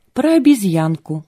Про обезьянку.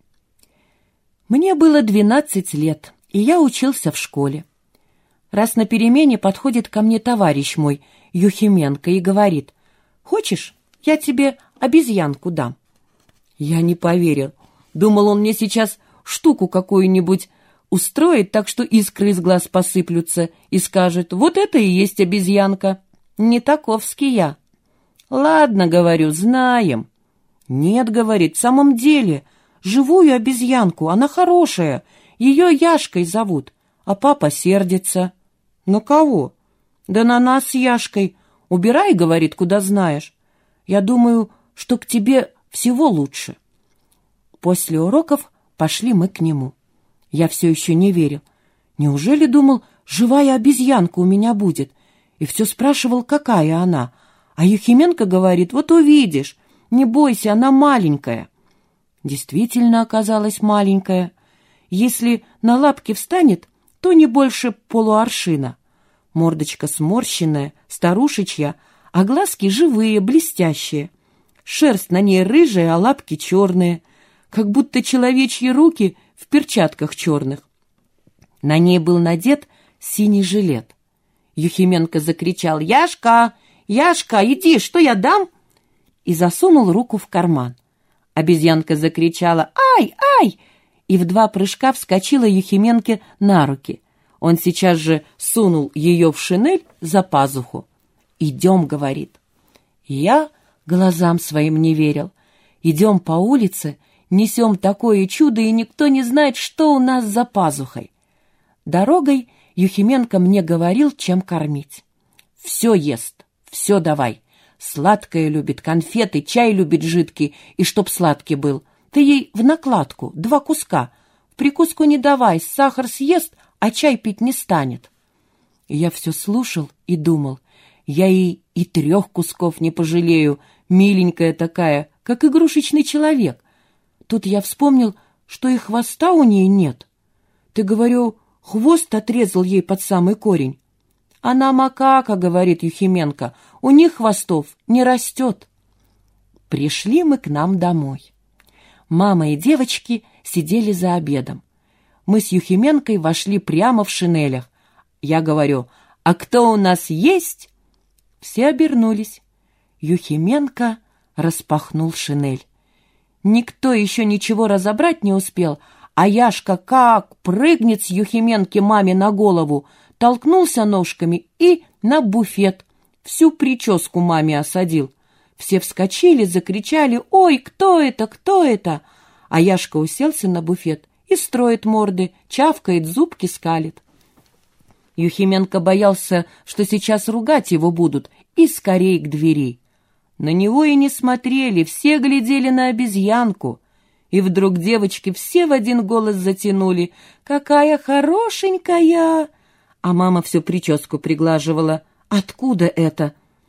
Мне было 12 лет, и я учился в школе. Раз на перемене подходит ко мне товарищ мой, Юхименко, и говорит: «Хочешь, я тебе обезьянку дам?» Я не поверил. Думал, он мне сейчас штуку какую-нибудь устроит, так что искры из глаз посыплются, и скажет: «Вот это и есть обезьянка». Не таковский я. «Ладно, — говорю, — знаем». «Нет, — говорит, — в самом деле, живую обезьянку, она хорошая, ее Яшкой зовут, а папа сердится». «На кого?» «Да на нас с Яшкой. Убирай, — говорит, — куда знаешь. Я думаю, что к тебе всего лучше». После уроков пошли мы к нему. Я все еще не верил. Неужели, думал, живая обезьянка у меня будет? И все спрашивал, какая она. А Юхименко говорит: «Вот увидишь, не бойся, она маленькая». Действительно оказалась маленькая. Если на лапки встанет, то не больше полуаршина. Мордочка сморщенная, старушечья, а глазки живые, блестящие. Шерсть на ней рыжая, а лапки черные, как будто человечьи руки в перчатках черных. На ней был надет синий жилет. Юхименко закричал: «Яшка! Яшка, иди, что я дам?» И засунул руку в карман. Обезьянка закричала: «Ай, ай!» и в 2 прыжка вскочила Юхименке на руки. Он сейчас же сунул ее в шинель за пазуху. «Идем, — говорит». Я глазам своим не верил. Идем по улице, несем такое чудо, и никто не знает, что у нас за пазухой. Дорогой Юхименко мне говорил, чем кормить. Все ест, все давай. Сладкое любит, конфеты, чай любит жидкий, и чтоб сладкий был. Ты ей в накладку 2 куска. В прикуску не давай, сахар съест, а чай пить не станет. И я все слушал и думал: я ей и 3 кусков не пожалею, миленькая такая, как игрушечный человек. Тут я вспомнил, что и хвоста у нее нет. Ты, говорю, хвост отрезал ей под самый корень. «Она макака, — говорит Юхименко, — у них хвостов не растет». Пришли мы к нам домой. Мама и девочки сидели за обедом. Мы с Юхименкой вошли прямо в шинелях. Я говорю: «А кто у нас есть?» Все обернулись. Юхименко распахнул шинель. Никто еще ничего разобрать не успел, а Яшка как прыгнет с Юхименки маме на голову, толкнулся ножками и на буфет. Всю прическу маме осадил. Все вскочили, закричали: «Ой, кто это, кто это?» А Яшка уселся на буфет и строит морды, чавкает, зубки скалит. Юхименко боялся, что сейчас ругать его будут, и скорей к двери. На него и не смотрели, все глядели на обезьянку. И вдруг девочки все в один голос затянули: «Какая хорошенькая!» А мама всю прическу приглаживала. «Откуда это?»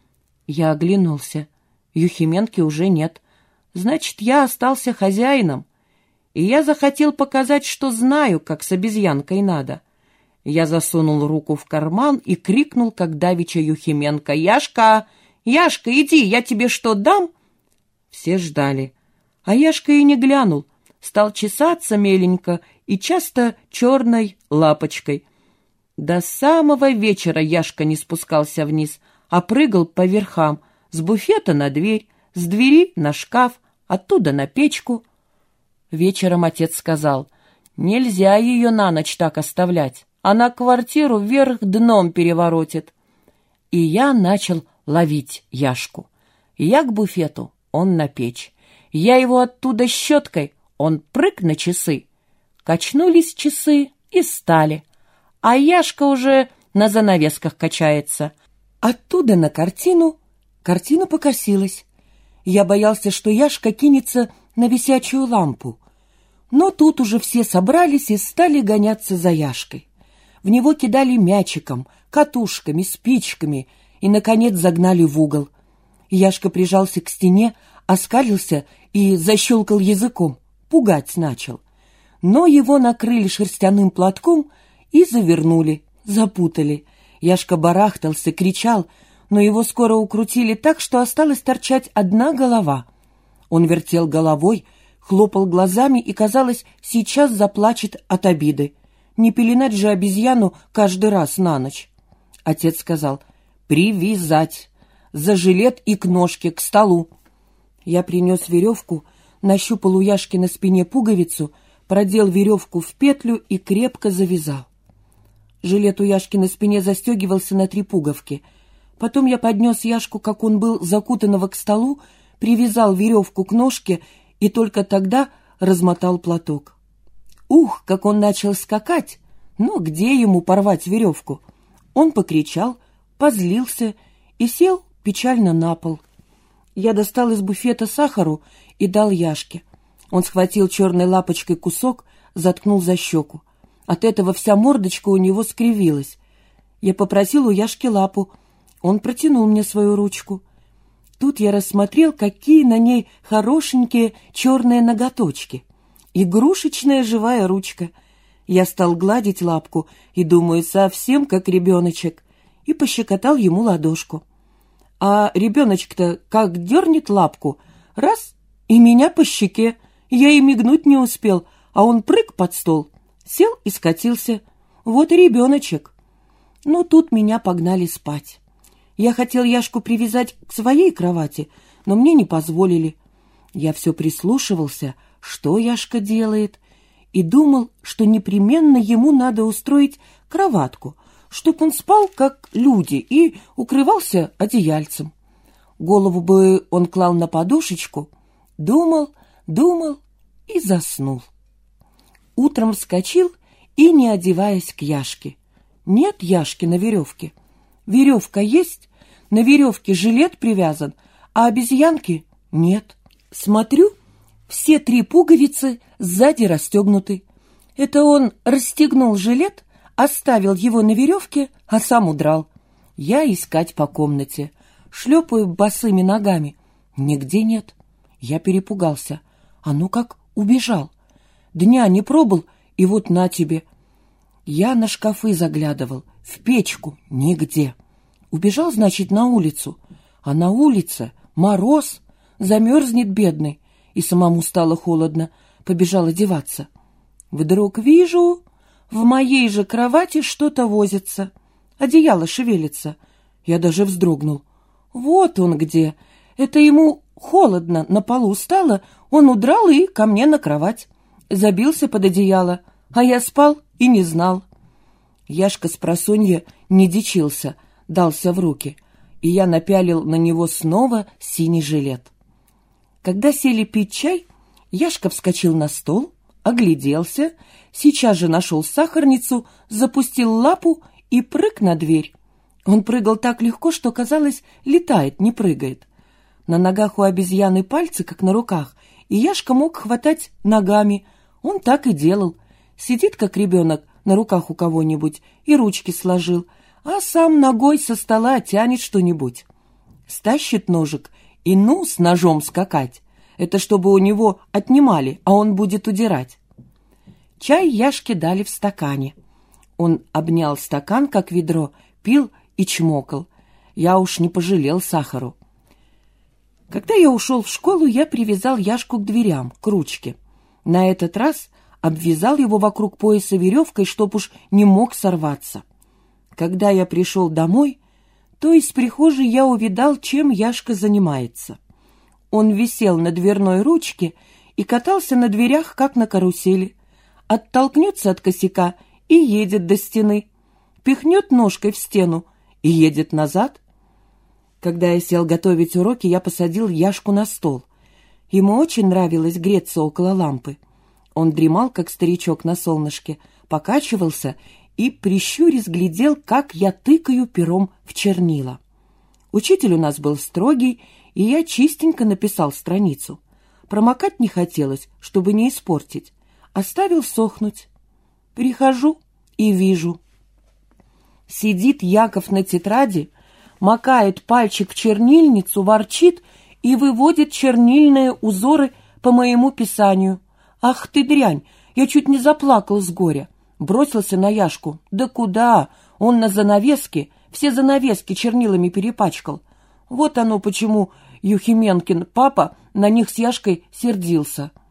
Я оглянулся. Юхименки уже нет. Значит, я остался хозяином. И я захотел показать, что знаю, как с обезьянкой надо. Я засунул руку в карман и крикнул, как давеча Юхименко: «Яшка! Яшка, иди, я тебе что, дам?» Все ждали. А Яшка и не глянул. Стал чесаться меленько и часто черной лапочкой. До самого вечера Яшка не спускался вниз, а прыгал по верхам, с буфета на дверь, с двери на шкаф, оттуда на печку. Вечером отец сказал: «Нельзя ее на ночь так оставлять, она квартиру вверх дном переворотит». И я начал ловить Яшку. Я к буфету, он на печь. Я его оттуда щеткой, он прыг на часы. Качнулись часы и стали. А Яшка уже на занавесках качается. Оттуда на картину. Картина покосилась. Я боялся, что Яшка кинется на висячую лампу. Но тут уже все собрались и стали гоняться за Яшкой. В него кидали мячиком, катушками, спичками и, наконец, загнали в угол. Яшка прижался к стене, оскалился и защелкал языком, пугать начал. Но его накрыли шерстяным платком и завернули, запутали. Яшка барахтался, кричал, но его скоро укрутили так, что осталась торчать одна голова. Он вертел головой, хлопал глазами и, казалось, сейчас заплачет от обиды. Не пеленать же обезьяну каждый раз на ночь. Отец сказал: «Привязать! За жилет и к ножке, к столу!» Я принес веревку, нащупал у Яшки на спине пуговицу, продел веревку в петлю и крепко завязал. Жилет у Яшки на спине застегивался на 3 пуговки. Потом я поднес Яшку, как он был, закутанного к столу, привязал веревку к ножке и только тогда размотал платок. Ух, как он начал скакать! Но где ему порвать веревку? Он покричал, позлился и сел печально на пол. Я достал из буфета сахару и дал Яшке. Он схватил черной лапочкой кусок, заткнул за щеку. От этого вся мордочка у него скривилась. Я попросил у Яшки лапу. Он протянул мне свою ручку. Тут я рассмотрел, какие на ней хорошенькие черные ноготочки. Игрушечная живая ручка. Я стал гладить лапку и, думаю, совсем как ребеночек, и пощекотал ему ладошку. А ребеночек-то как дернет лапку, раз, и меня по щеке. Я и мигнуть не успел, а он прыг под стол, сел и скатился. Вот и ребеночек. Но тут меня погнали спать. Я хотел Яшку привязать к своей кровати, но мне не позволили. Я все прислушивался, что Яшка делает, и думал, что непременно ему надо устроить кроватку, чтоб он спал, как люди, и укрывался одеяльцем. Голову бы он клал на подушечку, думал и заснул. Утром вскочил и, не одеваясь, к Яшке. Нет Яшки на веревке. Веревка есть, на веревке жилет привязан, а обезьянки нет. Смотрю, все 3 пуговицы сзади расстегнуты. Это он расстегнул жилет, оставил его на веревке, а сам удрал. Я искать по комнате, шлепаю босыми ногами. Нигде нет. Я перепугался. А ну как убежал. Дня не пробыл, и вот на тебе. Я на шкафы заглядывал, в печку — нигде. Убежал, значит, на улицу. А на улице мороз, замерзнет бедный. И самому стало холодно, побежал одеваться. Вдруг вижу, в моей же кровати что-то возится. Одеяло шевелится. Я даже вздрогнул. Вот он где. Это ему холодно на полу стало, он удрал и ко мне на кровать. Забился под одеяло, а я спал и не знал. Яшка спросонья не дичился, дался в руки, и я напялил на него снова синий жилет. Когда сели пить чай, Яшка вскочил на стол, огляделся, сейчас же нашел сахарницу, запустил лапу и прыг на дверь. Он прыгал так легко, что, казалось, летает, не прыгает. На ногах у обезьяны пальцы, как на руках, и Яшка мог хватать ногами. Он так и делал. Сидит, как ребенок, на руках у кого-нибудь и ручки сложил, а сам ногой со стола тянет что-нибудь. Стащит ножик и с ножом скакать. Это чтобы у него отнимали, а он будет удирать. Чай Яшке дали в стакане. Он обнял стакан, как ведро, пил и чмокал. Я уж не пожалел сахару. Когда я ушел в школу, я привязал Яшку к дверям, к ручке. На этот раз обвязал его вокруг пояса веревкой, чтоб уж не мог сорваться. Когда я пришел домой, то из прихожей я увидал, чем Яшка занимается. Он висел на дверной ручке и катался на дверях, как на карусели. Оттолкнется от косяка и едет до стены. Пихнет ножкой в стену и едет назад. Когда я сел готовить уроки, я посадил Яшку на стол. Ему очень нравилось греться около лампы. Он дремал, как старичок на солнышке, покачивался и, прищурясь, глядел, как я тыкаю пером в чернила. Учитель у нас был строгий, и я чистенько написал страницу. Промокать не хотелось, чтобы не испортить. Оставил сохнуть. Прихожу и вижу. Сидит Яков на тетради, макает пальчик в чернильницу, ворчит и выводит чернильные узоры по моему писанию. Ах ты дрянь! Я чуть не заплакал с горя. Бросился на Яшку. Да куда? Он на занавеске, все занавески чернилами перепачкал. Вот оно почему Юхименкин папа на них с Яшкой сердился.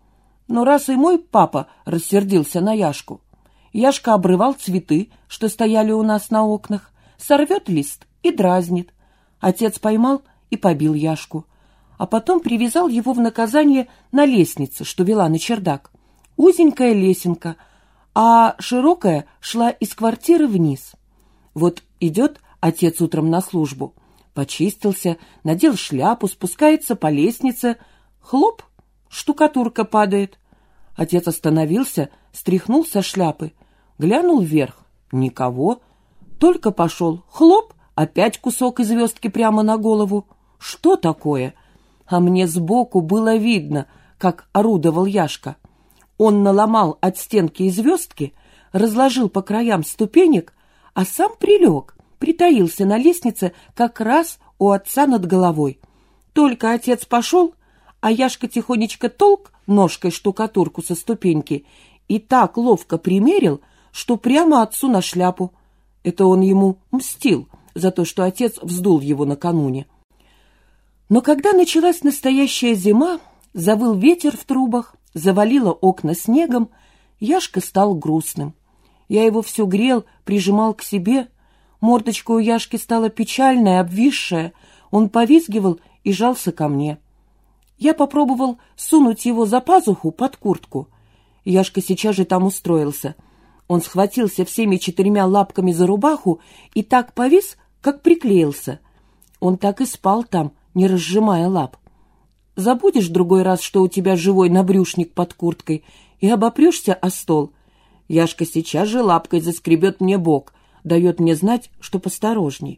Но раз и мой папа рассердился на Яшку, Яшка обрывал цветы, что стояли у нас на окнах, сорвет лист и дразнит. Отец поймал и побил Яшку, а потом привязал его в наказание на лестнице, что вела на чердак. Узенькая лесенка, а широкая шла из квартиры вниз. Вот идет отец утром на службу, почистился, надел шляпу, спускается по лестнице. Хлоп, штукатурка падает. Отец остановился, стряхнул со шляпы, глянул вверх. Никого. Только пошел. Хлоп, опять кусок из звездки прямо на голову. Что такое? А мне сбоку было видно, как орудовал Яшка. Он наломал от стенки и звездки, разложил по краям ступенек, а сам прилег, притаился на лестнице как раз у отца над головой. Только отец пошел, а Яшка тихонечко толк ножкой штукатурку со ступеньки и так ловко примерил, что прямо отцу на шляпу. Это он ему мстил за то, что отец вздул его накануне. Но когда началась настоящая зима, завыл ветер в трубах, завалило окна снегом, Яшка стал грустным. Я его все грел, прижимал к себе. Мордочка у Яшки стала печальная, обвисшая. Он повизгивал и жался ко мне. Я попробовал сунуть его за пазуху под куртку. Яшка сейчас же там устроился. Он схватился всеми 4 лапками за рубаху и так повис, как приклеился. Он так и спал там, не разжимая лап. Забудешь другой раз, что у тебя живой набрюшник под курткой, и обопрешься о стол. Яшка сейчас же лапкой заскребет мне бок, дает мне знать, что посторожней.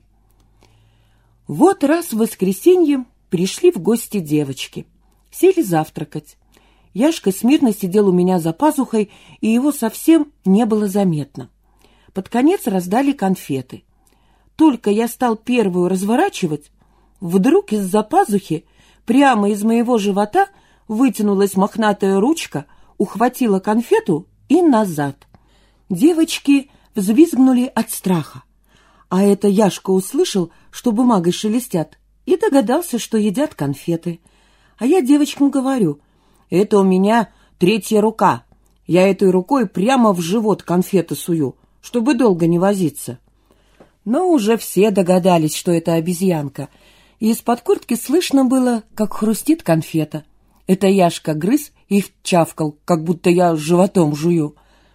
Вот раз в воскресенье пришли в гости девочки. Сели завтракать. Яшка смирно сидел у меня за пазухой, и его совсем не было заметно. Под конец раздали конфеты. Только я стал первую разворачивать, вдруг из-за пазухи прямо из моего живота вытянулась мохнатая ручка, ухватила конфету и назад. Девочки взвизгнули от страха. А это Яшка услышал, что бумагой шелестят, и догадался, что едят конфеты. А я девочкам говорю: это у меня 3-я рука. Я этой рукой прямо в живот конфеты сую, чтобы долго не возиться. Но уже все догадались, что это обезьянка, и из-под куртки слышно было, как хрустит конфета. Это Яшка грыз и чавкал, как будто я животом жую.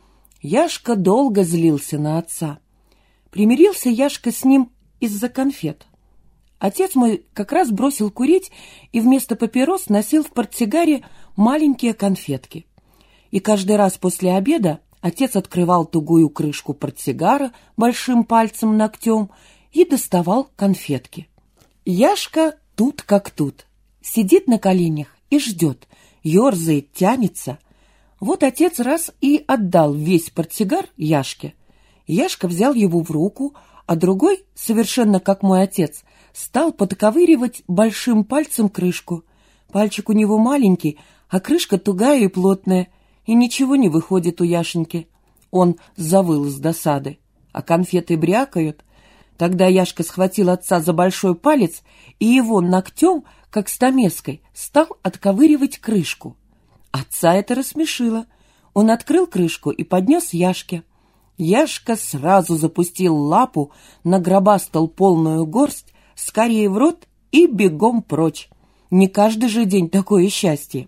Яшка долго злился на отца. Примирился Яшка с ним из-за конфет. Отец мой как раз бросил курить и вместо папирос носил в портсигаре маленькие конфетки. И каждый раз после обеда отец открывал тугую крышку портсигара большим пальцем ногтем и доставал конфетки. Яшка тут как тут, сидит на коленях и ждет, ерзает, тянется. Вот отец раз и отдал весь портсигар Яшке. Яшка взял его в руку, а другой, совершенно как мой отец, стал подковыривать большим пальцем крышку. Пальчик у него маленький, а крышка тугая и плотная, и ничего не выходит у Яшеньки. Он завыл с досады, а конфеты брякают. Тогда Яшка схватил отца за большой палец и его ногтем, как стамеской, стал отковыривать крышку. Отца это рассмешило. Он открыл крышку и поднес Яшке. Яшка сразу запустил лапу, нагробастал полную горсть, скорее в рот и бегом прочь. Не каждый же день такое счастье.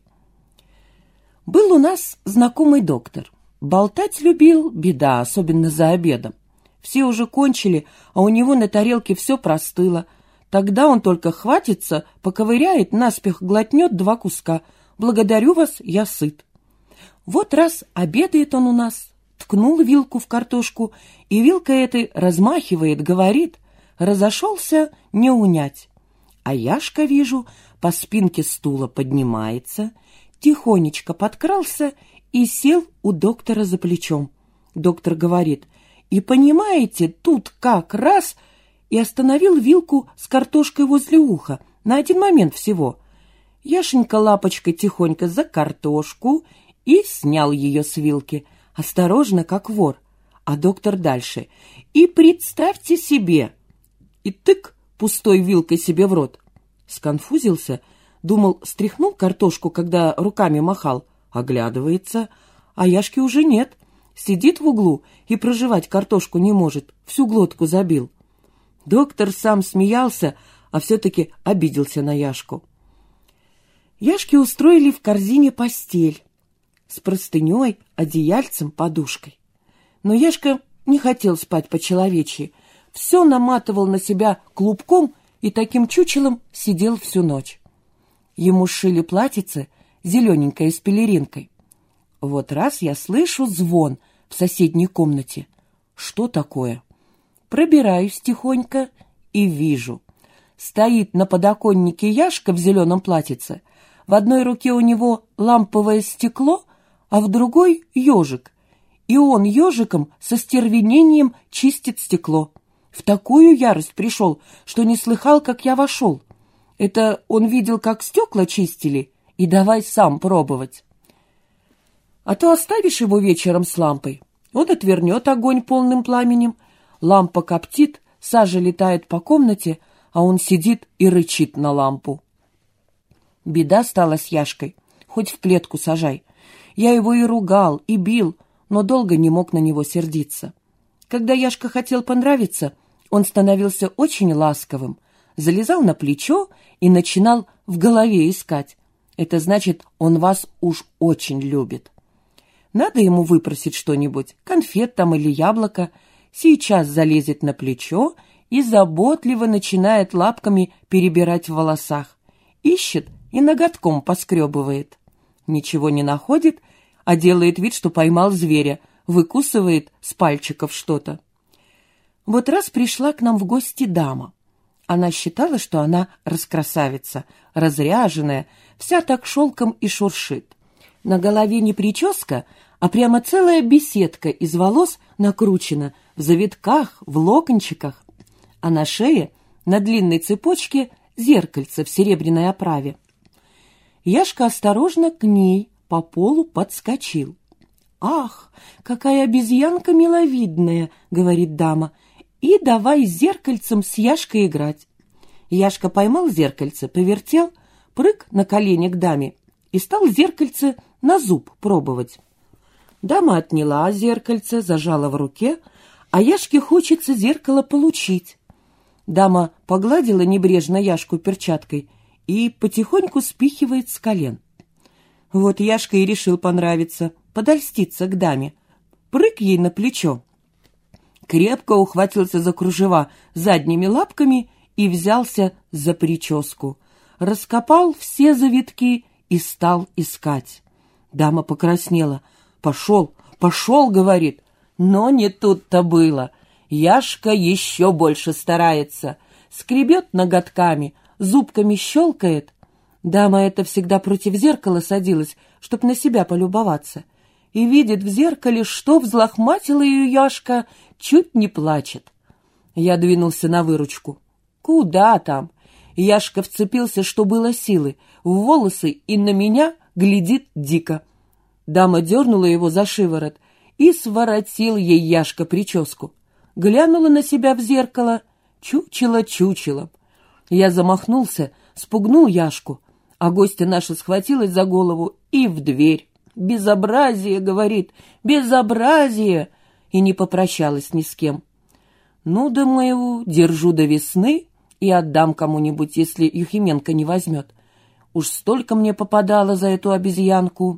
Был у нас знакомый доктор. Болтать любил, беда, особенно за обедом. Все уже кончили, а у него на тарелке все простыло. Тогда он только хватится, поковыряет, наспех глотнет 2 куска. Благодарю вас, я сыт. Вот раз обедает он у нас, ткнул вилку в картошку, и вилкой этой размахивает, говорит, разошелся не унять. А Яшка, вижу, по спинке стула поднимается, тихонечко подкрался и сел у доктора за плечом. Доктор говорит: и понимаете, тут как раз, и остановил вилку с картошкой возле уха, на 1 момент всего. Яшенька лапочкой тихонько за картошку и снял ее с вилки, осторожно, как вор. А доктор дальше: и представьте себе, и тык пустой вилкой себе в рот. Сконфузился, думал, стряхнул картошку, когда руками махал, Оглядывается, а Яшки уже нет. Сидит в углу и прожевать картошку не может, всю глотку забил. Доктор сам смеялся, а все-таки обиделся на Яшку. Яшке устроили в корзине постель с простыней, одеяльцем, подушкой. Но Яшка не хотел спать по-человечьи, все наматывал на себя клубком и таким чучелом сидел всю ночь. Ему сшили платьице, зелененькое с пелеринкой. Вот раз я слышу звон в соседней комнате. Что такое? Пробираюсь тихонько и вижу. Стоит на подоконнике Яшка в зеленом платьице. В одной руке у него ламповое стекло, а в другой ежик. И он ежиком со стервенением чистит стекло. В такую ярость пришел, что не слыхал, как я вошел. Это он видел, как стекла чистили, и давай сам пробовать. А то оставишь его вечером с лампой, он отвернет огонь полным пламенем, лампа коптит, сажа летает по комнате, а он сидит и рычит на лампу. Беда стала с Яшкой, хоть в клетку сажай. Я его и ругал, и бил, но долго не мог на него сердиться. Когда Яшка хотел понравиться, он становился очень ласковым, залезал на плечо и начинал в голове искать. Это значит, он вас уж очень любит. Надо ему выпросить что-нибудь, конфет там или яблоко, сейчас залезет на плечо и заботливо начинает лапками перебирать в волосах. Ищет и ноготком поскребывает. Ничего не находит, а делает вид, что поймал зверя, выкусывает с пальчиков что-то. Вот раз пришла к нам в гости дама. Она считала, что она раскрасавица, разряженная, вся так шелком и шуршит. На голове не прическа, а прямо целая беседка из волос накручена в завитках, в локончиках, а на шее на длинной цепочке зеркальце в серебряной оправе. Яшка осторожно к ней по полу подскочил. «Ах, какая обезьянка миловидная!» — говорит дама. «И давай зеркальцем с Яшкой играть». Яшка поймал зеркальце, повертел, прыг на колени к даме и стал зеркальце на зуб пробовать. Дама отняла зеркальце, зажала в руке, а Яшке хочется зеркало получить. Дама погладила небрежно Яшку перчаткой и потихоньку спихивает с колен. Вот Яшка и решил понравиться, подольститься к даме. Прыг ей на плечо. Крепко ухватился за кружева задними лапками и взялся за прическу. Раскопал все завитки и стал искать. Дама покраснела. «Пошел, пошел», — говорит. Но не тут-то было. Яшка еще больше старается. Скребет ноготками, зубками щелкает. Дама эта всегда против зеркала садилась, чтоб на себя полюбоваться. И видит в зеркале, что взлохматила ее Яшка, чуть не плачет. Я двинулся на выручку. Куда там? Яшка вцепился, что было силы, в волосы и на меня глядит дико. Дама дернула его за шиворот и своротил ей Яшка прическу. Глянула на себя в зеркало, чучело чучелом. Я замахнулся, спугнул Яшку, а гостья наша схватилась за голову и в дверь. «Безобразие!» — говорит, «безобразие!» И не попрощалась ни с кем. Ну, думаю, держу до весны и отдам кому-нибудь, если Юхименко не возьмет. Уж столько мне попадало за эту обезьянку.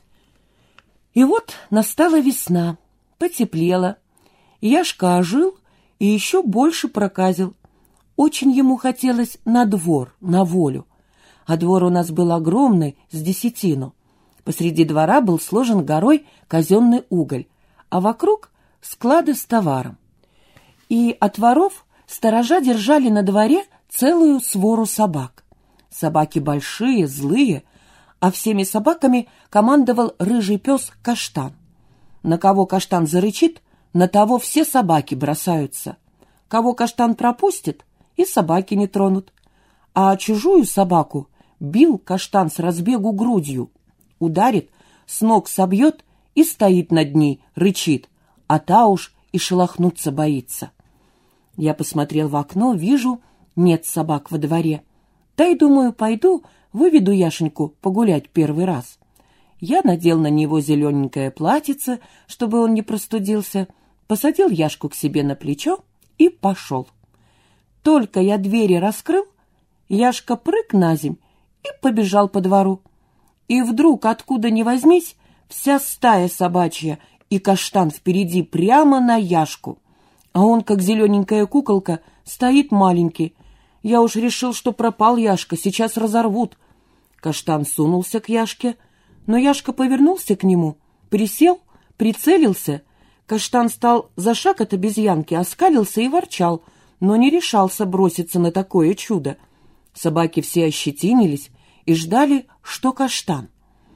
И вот настала весна, потеплело. Яшка ожил и еще больше проказил. Очень ему хотелось на двор, на волю. А двор у нас был огромный, с десятину. Посреди двора был сложен горой казенный уголь, а вокруг склады с товаром. И от воров сторожа держали на дворе целую свору собак. Собаки большие, злые, а всеми собаками командовал рыжий пес Каштан. На кого Каштан зарычит, на того все собаки бросаются. Кого Каштан пропустит, и собаки не тронут. А чужую собаку бил Каштан с разбегу грудью. Ударит, с ног собьет и стоит над ней, рычит, а та уж и шелохнуться боится. Я посмотрел в окно, вижу, нет собак во дворе. Да и думаю, пойду, выведу Яшеньку погулять первый раз. Я надел на него зелененькое платьице, чтобы он не простудился, посадил Яшку к себе на плечо и пошел. Только я двери раскрыл, Яшка прыг на земь и побежал по двору. И вдруг, откуда ни возьмись, вся стая собачья и Каштан впереди прямо на Яшку. А он, как зелененькая куколка, стоит маленький. Я уж решил, что пропал Яшка, сейчас разорвут. Каштан сунулся к Яшке, но Яшка повернулся к нему, присел, прицелился. Каштан стал за шаг от обезьянки, оскалился и ворчал, но не решался броситься на такое чудо. Собаки все ощетинились и ждали, что Каштан.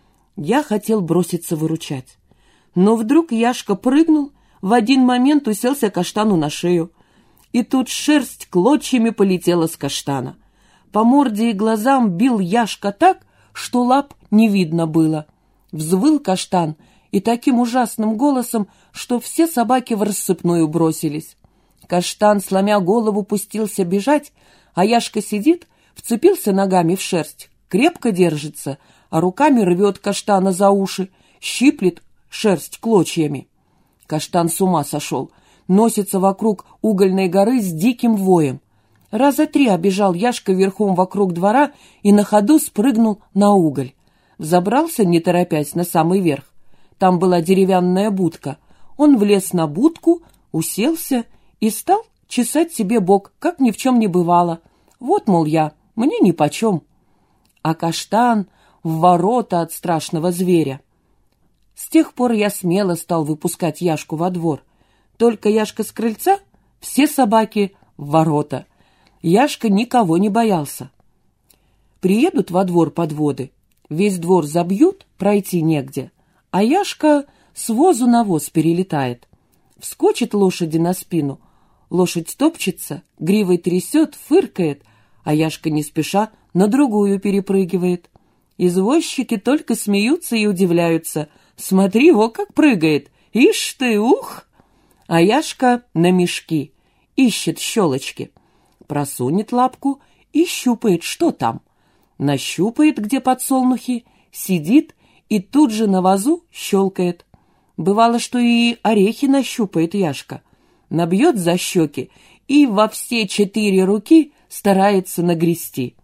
Я хотел броситься выручать. Но вдруг Яшка прыгнул, в один момент уселся Каштану на шею. И тут шерсть клочьями полетела с Каштана. По морде и глазам бил Яшка так, что лап не видно было. Взвыл Каштан и таким ужасным голосом, что все собаки врассыпную бросились. Каштан, сломя голову, пустился бежать, а Яшка сидит, вцепился ногами в шерсть, крепко держится, а руками рвет Каштана за уши, щиплет шерсть клочьями. Каштан с ума сошел, носится вокруг угольной горы с диким воем. Раза 3 обежал Яшка верхом вокруг двора и на ходу спрыгнул на уголь. Взобрался, не торопясь, на самый верх. Там была деревянная будка. Он влез на будку, уселся и стал чесать себе бок, как ни в чем не бывало. Вот, мол, я, мне нипочем. А Каштан в ворота от страшного зверя. С тех пор я смело стал выпускать Яшку во двор. Только Яшка с крыльца, все собаки в ворота. Яшка никого не боялся. Приедут во двор подводы, весь двор забьют, пройти негде, а Яшка с возу на воз перелетает. Вскочит лошади на спину, лошадь топчется, гривой трясет, фыркает, а Яшка не спеша на другую перепрыгивает. Извозчики только смеются и удивляются. Смотри, во как прыгает! Ишь ты, ух! А Яшка на мешки, ищет щелочки. Просунет лапку и щупает, что там. Нащупает, где подсолнухи, сидит и тут же на вазу щелкает. Бывало, что и орехи нащупает Яшка. Набьет за щеки и во все 4 руки старается нагрести.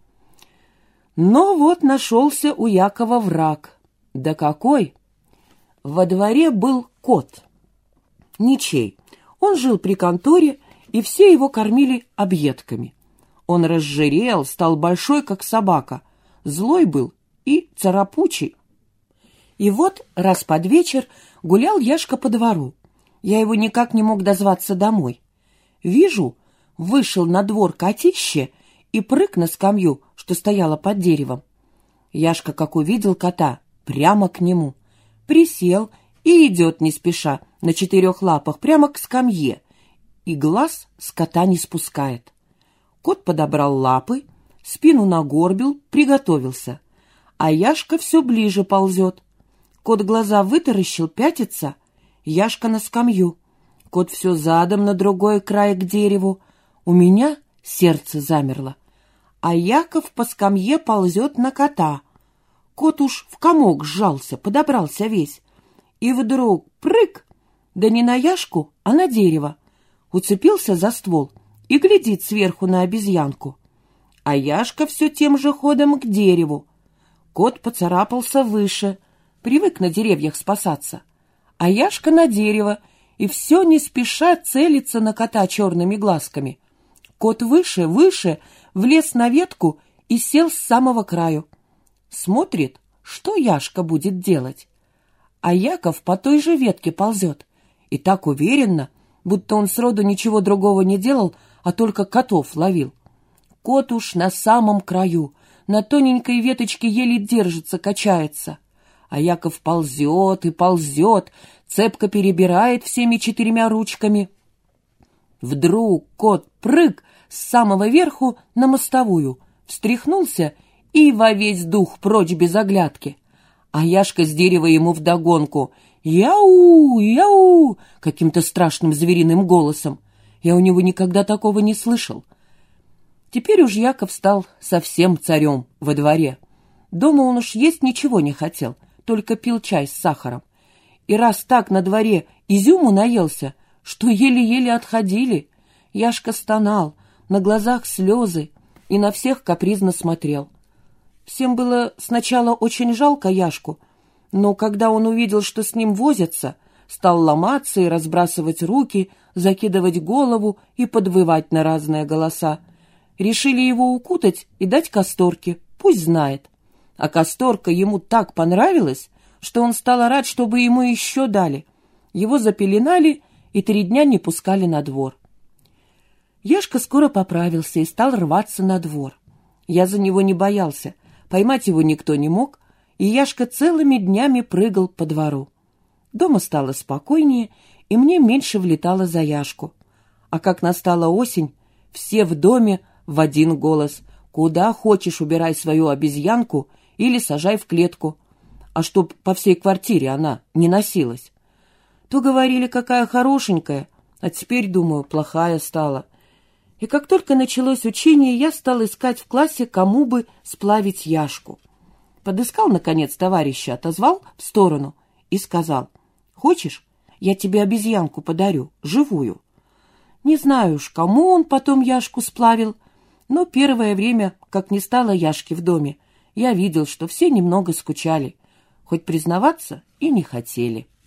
Но вот нашелся у Якова враг. Да какой! Во дворе был кот. Ничей. Он жил при конторе, и все его кормили объедками. Он разжирел, стал большой, как собака. Злой был и царапучий. И вот раз под вечер гулял Яшка по двору. Я его никак не мог дозваться домой. Вижу, вышел на двор котище и прыг на скамью, что стояла под деревом. Яшка, как увидел кота, прямо к нему. Присел и идет не спеша, на 4 лапах, прямо к скамье, и глаз с кота не спускает. Кот подобрал лапы, спину нагорбил, приготовился, а Яшка все ближе ползет. Кот глаза вытаращил, пятится, Яшка на скамью. Кот все задом на другой край к дереву. У меня сердце замерло. А Яков по скамье ползет на кота. Кот уж в комок сжался, подобрался весь. И вдруг прыг, да не на Яшку, а на дерево. Уцепился за ствол и глядит сверху на обезьянку. А Яшка все тем же ходом к дереву. Кот поцарапался выше, привык на деревьях спасаться. А Яшка на дерево, и все не спеша целится на кота черными глазками. Кот выше, выше, влез на ветку и сел с самого краю. Смотрит, что Яшка будет делать. А Яков по той же ветке ползет. И так уверенно, будто он сроду ничего другого не делал, а только котов ловил. Кот уж на самом краю, на тоненькой веточке еле держится, качается. А Яков ползет и ползет, цепко перебирает всеми 4 ручками. Вдруг кот прыг с самого верху на мостовую, встряхнулся и во весь дух прочь без оглядки. А Яшка с дерева ему вдогонку: «Яу! Яу!» каким-то страшным звериным голосом. Я у него никогда такого не слышал. Теперь уж Яков стал совсем царем во дворе. Дома он уж есть ничего не хотел, только пил чай с сахаром. И раз так на дворе изюму наелся, что еле-еле отходили. Яшка стонал, на глазах слезы, и на всех капризно смотрел. Всем было сначала очень жалко Яшку, но когда он увидел, что с ним возятся, стал ломаться и разбрасывать руки, закидывать голову и подвывать на разные голоса. Решили его укутать и дать Касторке, пусть знает. А Касторка ему так понравилась, что он стал орать, чтобы ему еще дали. Его запеленали и 3 дня не пускали на двор. Яшка скоро поправился и стал рваться на двор. Я за него не боялся, поймать его никто не мог, и Яшка целыми днями прыгал по двору. Дома стало спокойнее, и мне меньше влетало за Яшку. А как настала осень, все в доме в один голос: «Куда хочешь, убирай свою обезьянку или сажай в клетку», а чтоб по всей квартире она не носилась. То говорили, какая хорошенькая, а теперь, думаю, плохая стала. И как только началось учение, я стал искать в классе, кому бы сплавить Яшку. Подыскал, наконец, товарища, отозвал в сторону и сказал: «Хочешь, я тебе обезьянку подарю, живую?» Не знаю уж, кому он потом Яшку сплавил, но первое время, как не стало Яшки в доме, я видел, что все немного скучали, хоть признаваться и не хотели.